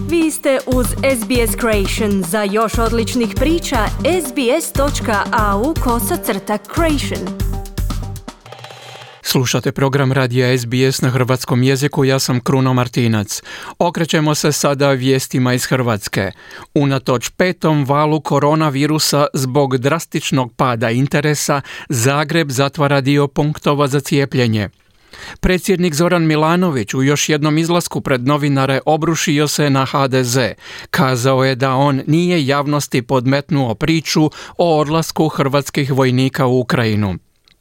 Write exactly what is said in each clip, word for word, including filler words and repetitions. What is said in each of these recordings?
Vi ste uz S B S Creation. Za još odličnih priča, sbs.au kosacrta creation. Slušate program radija S B S na hrvatskom jeziku, ja sam Kruno Martinac. Okrećemo se sada vijestima iz Hrvatske. Unatoč petom valu koronavirusa zbog drastičnog pada interesa, Zagreb zatvara dio punktova za cijepljenje. Predsjednik Zoran Milanović u još jednom izlasku pred novinare obrušio se na H D Z. Kazao je da on nije javnosti podmetnuo priču o odlasku hrvatskih vojnika u Ukrajinu.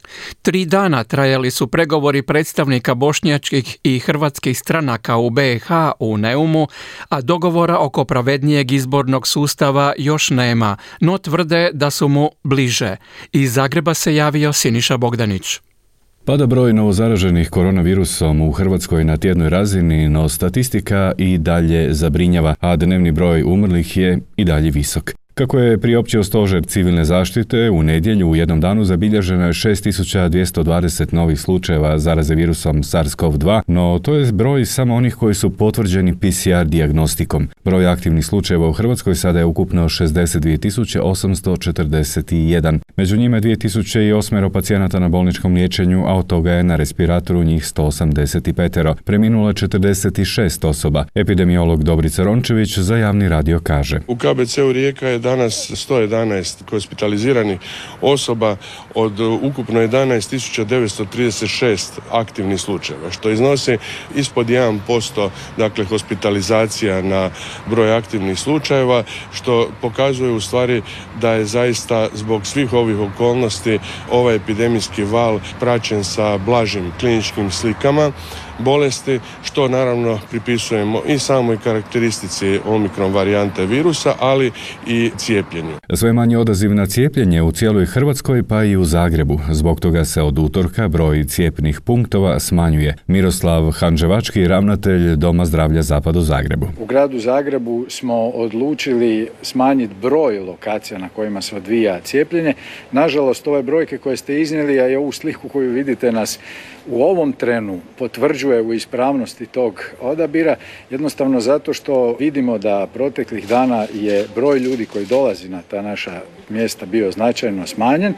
Tri dana trajali su pregovori predstavnika bošnjačkih i hrvatskih stranaka u B i H u Neumu, a dogovora oko pravednijeg izbornog sustava još nema, no tvrde da su mu bliže. Iz Zagreba se javio Siniša Bogdanić. Pada broj novozaraženih koronavirusom u Hrvatskoj na tjednoj razini, no statistika i dalje zabrinjava, a dnevni broj umrlih je i dalje visok. Kako je priopćio Stožer civilne zaštite, u nedjelju u jednom danu zabilježeno je šest tisuća dvjesto dvadeset novih slučajeva zaraze virusom SARS-C o V dva, no to je broj samo onih koji su potvrđeni P C R dijagnostikom. Broj aktivnih slučajeva u Hrvatskoj sada je ukupno šezdeset dvije tisuće osamsto četrdeset jedan. Među njima je dvije tisuće osam pacijenata na bolničkom liječenju, a od toga je na respiratoru njih sto osamdeset pet. Preminulo je četrdeset šest osoba. Epidemiolog Dobrica Rončević za javni radio kaže: U K B C-u Rijeka je danas sto jedanaest hospitaliziranih osoba od ukupno jedanaest tisuća devetsto trideset šest aktivnih slučajeva, što iznosi ispod jedan posto dakle hospitalizacija na broj aktivnih slučajeva, što pokazuje u stvari da je zaista zbog svih ovih okolnosti ovaj epidemijski val praćen sa blažim kliničkim slikama bolesti, što naravno pripisujemo i samoj karakteristici omikron varijante virusa, ali i cijepljenju. Sve manje odaziv na cijepljenje u cijeloj Hrvatskoj, pa i u Zagrebu. Zbog toga se od utorka broj cijepnih punktova smanjuje. Miroslav Hanževački, ravnatelj Doma zdravlja Zapad u Zagrebu. U gradu Zagrebu smo odlučili smanjiti broj lokacija na kojima se odvija cijepljenje. Nažalost, ove brojke koje ste iznijeli, a i ovu sliku koju vidite nas u ovom trenu potvrđuje u ispravnosti tog odabira, jednostavno zato što vidimo da proteklih dana je broj ljudi koji dolazi na ta naša mjesta bio značajno smanjen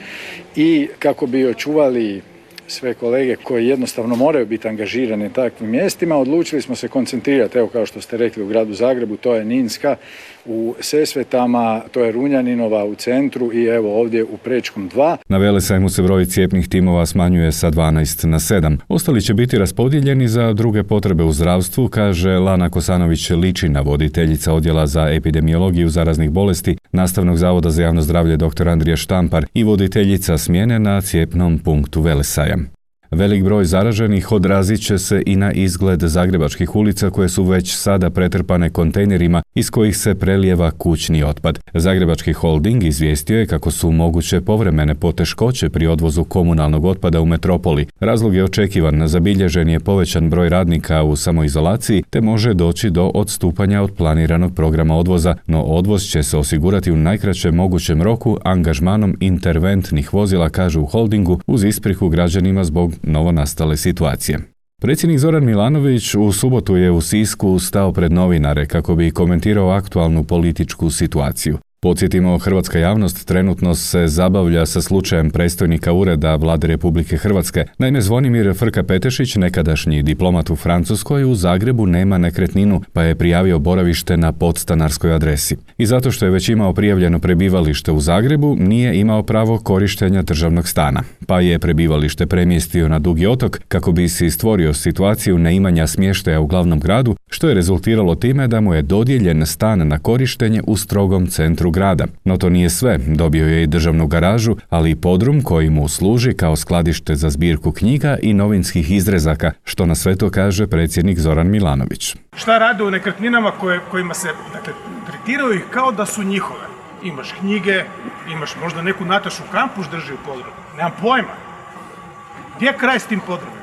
i kako bi očuvali sve kolege koji jednostavno moraju biti angažirani na takvim mjestima, odlučili smo se koncentrirati, evo kao što ste rekli, u gradu Zagrebu, to je Ninska, u Sesvetama, to je Runjaninova u centru i evo ovdje u Prečkom dva. Na Velesajmu se broj cijepnih timova smanjuje sa dvanaest na sedam. Ostali će biti raspodijeljeni za druge potrebe u zdravstvu, kaže Lana Kosanović-Ličina, voditeljica odjela za epidemiologiju zaraznih bolesti Nastavnog zavoda za javno zdravlje dr. Andrija Štampar i voditeljica smjene na cijepnom punktu Velesaja. Velik broj zaraženih odrazit će se i na izgled zagrebačkih ulica koje su već sada pretrpane kontejnerima iz kojih se prelijeva kućni otpad. Zagrebački holding izvijestio je kako su moguće povremene poteškoće pri odvozu komunalnog otpada u metropoli. Razlog je očekivan, zabilježen je povećan broj radnika u samoizolaciji te može doći do odstupanja od planiranog programa odvoza, no odvoz će se osigurati u najkraćem mogućem roku angažmanom interventnih vozila, kažu u holdingu, uz ispriku građanima zbog novonastale situacije. Predsjednik Zoran Milanović u subotu je u Sisku stao pred novinare kako bi komentirao aktualnu političku situaciju. Podsjetimo, hrvatska javnost trenutno se zabavlja sa slučajem predstojnika ureda Vlade Republike Hrvatske. Naime, Zvonimir Frka-Petešić, nekadašnji diplomat u Francuskoj, u Zagrebu nema nekretninu, pa je prijavio boravište na podstanarskoj adresi. I zato što je već imao prijavljeno prebivalište u Zagrebu, nije imao pravo korištenja državnog stana, pa je prebivalište premjestio na Dugi otok kako bi si stvorio situaciju neimanja smještaja u glavnom gradu, što je rezultiralo time da mu je dodijeljen stan na korištenje u strogom centru grada. No to nije sve, dobio je i državnu garažu, ali i podrum koji mu služi kao skladište za zbirku knjiga i novinskih izrezaka, što na sve to kaže predsjednik Zoran Milanović. Šta rade u nekretninama koje, kojima se, dakle, tretiraju ih kao da su njihove? Imaš knjige, imaš možda neku Natašu Kampuš drži u podrumu, nemam pojma. Gdje je kraj s tim podrumom?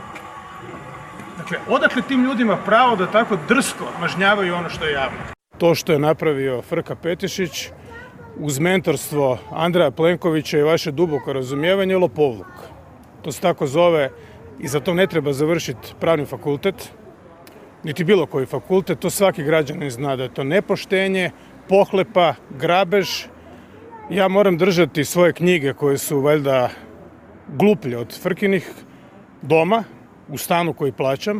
Dakle, odakle tim ljudima pravo da tako drsko mažnjavaju ono što je javno? To što je napravio Frka-Petešić uz mentorstvo Andreja Plenkovića i vaše duboko razumijevanje je lopovluk. To se tako zove i za to ne treba završiti pravni fakultet. niti bilo koji fakultet, to svaki građanin zna da je to nepoštenje, pohlepa, grabež. Ja moram držati svoje knjige koje su valjda gluplje od Frkinih doma, u stanu koji plaćam,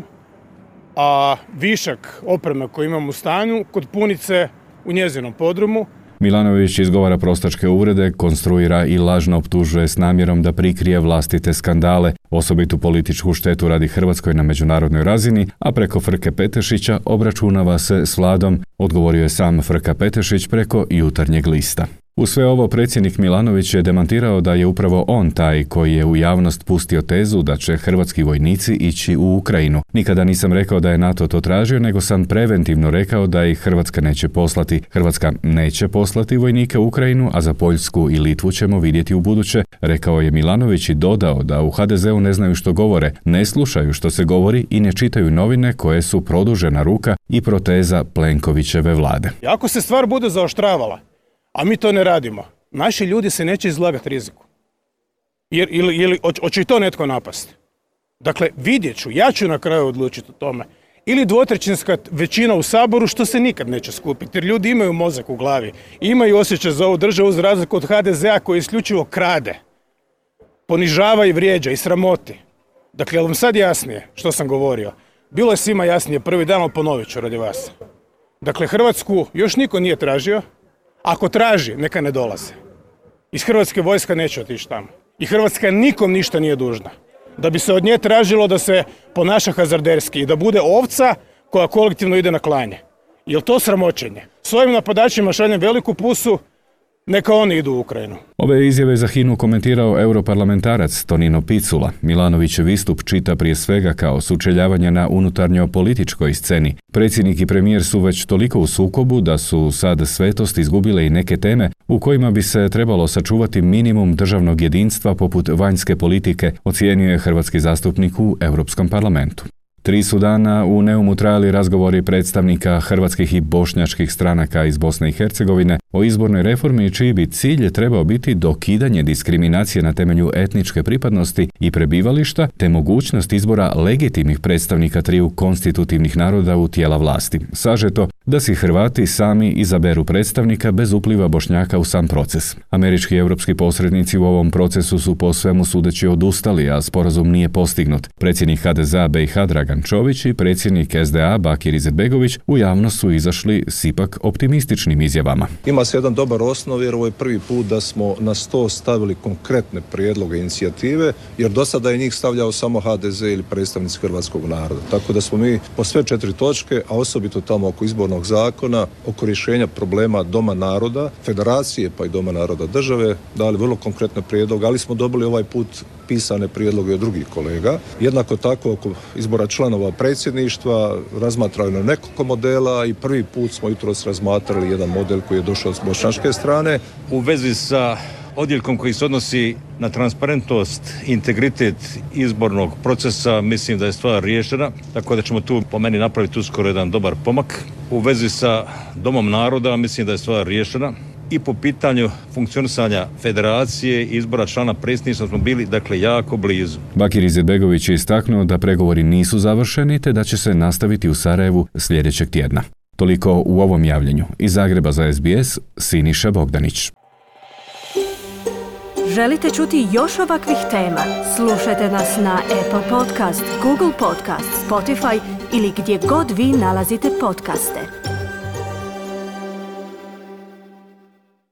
a višak opreme koji imam u stanju kod punice u njezinom podrumu. Milanović izgovara prostačke uvrede, konstruira i lažno optužuje s namjerom da prikrije vlastite skandale, osobitu političku štetu radi Hrvatskoj na međunarodnoj razini, a preko Frke Petešića obračunava se s Vladom, odgovorio je sam Frka Petešić preko Jutarnjeg lista. U sve ovo predsjednik Milanović je demantirao da je upravo on taj koji je u javnost pustio tezu da će hrvatski vojnici ići u Ukrajinu. Nikada nisam rekao da je NATO to tražio, nego sam preventivno rekao da ih Hrvatska neće poslati. Hrvatska neće poslati vojnike u Ukrajinu, a za Poljsku i Litvu ćemo vidjeti u buduće, rekao je Milanović i dodao da u ha de zeu ne znaju što govore, ne slušaju što se govori i ne čitaju novine koje su produžena ruka i proteza Plenkovićeve vlade. Ako se stvar bude zaoštravala, a mi to ne radimo, naši ljudi se neće izlagati riziku. Jer, ili, ili hoće i to netko napasti. Dakle, vidjet ću, ja ću na kraju odlučiti o tome. Ili dvotrećinska većina u Saboru, što se nikad neće skupiti, jer ljudi imaju mozak u glavi, imaju osjećaj za ovu državu za razliku od ha de zea koji isključivo krade, ponižava i vrijeđa i sramoti. Dakle, je li vam sad jasnije što sam govorio? Bilo je svima jasnije prvi dan, ali ponovit ću radi vas. Dakle, Hrvatsku još niko nije tražio. Ako traži, neka ne dolaze. Iz Hrvatske vojska neće otići tamo. I Hrvatska nikom ništa nije dužna. Da bi se od nje tražilo da se ponaša hazarderski i da bude ovca koja kolektivno ide na klanje. Je li to sramoćenje? S ovim napadačima šaljem veliku pusu, neka oni idu u Ukrajinu. Ove izjave za Hinu komentirao europarlamentarac Tonino Picula. Milanovićev istup čita prije svega kao sučeljavanje na unutarnjo političkoj sceni. Predsjednik i premijer su već toliko u sukobu da su sad svetost izgubile i neke teme u kojima bi se trebalo sačuvati minimum državnog jedinstva poput vanjske politike, ocijenio je hrvatski zastupnik u Europskom parlamentu. Tri su dana u Neumu trajali razgovori predstavnika hrvatskih i bošnjačkih stranaka iz Bosne i Hercegovine o izbornoj reformi čiji bi cilj trebao biti dokidanje diskriminacije na temelju etničke pripadnosti i prebivališta te mogućnost izbora legitimnih predstavnika triju konstitutivnih naroda u tijela vlasti. Sažeto, da si Hrvati sami izaberu predstavnika bez upliva Bošnjaka u sam proces. Američki i europski posrednici u ovom procesu su po svemu sudeći odustali, a sporazum nije postignut. Predsjednik ha de zea be i ha Dragan Čović i predsjednik es de a Bakir Izetbegović u javnost su izašli s ipak optimističnim izjavama. Ima se jedan dobar osnov jer ovo je prvi put da smo na sto stavili konkretne prijedloge inicijative, jer do sada je njih stavljao samo ha de ze ili predstavnici hrvatskog naroda. Tako da smo mi po sve četiri točke, a osobito tamo oko izbornog zakona, oko rješenja problema Doma naroda, federacije pa i Doma naroda države, dali vrlo konkretne prijedloge, ali smo dobili ovaj put pisane prijedloge od drugih kolega. Jednako tako oko izbora članova predsjedništva razmatraju na nekoliko modela i prvi put smo jutros razmatrali jedan model koji je došao s bošnjačke strane. U vezi sa odjeljkom koji se odnosi na transparentnost, integritet izbornog procesa, mislim da je stvar riješena, tako da ćemo tu po meni napraviti uskoro jedan dobar pomak. U vezi sa Domom naroda, mislim da je stvar riješena. I po pitanju funkcionisanja federacije i izbora člana predsjedništva smo bili, dakle, jako blizu. Bakir Izetbegović je istaknuo da pregovori nisu završeni te da će se nastaviti u Sarajevu sljedećeg tjedna. Toliko u ovom javljanju. Iz Zagreba za es be es, Siniša Bogdanić. Želite čuti još ovakvih tema? Slušajte nas na Apple Podcast, Google Podcast, Spotify ili gdje god vi nalazite podcaste.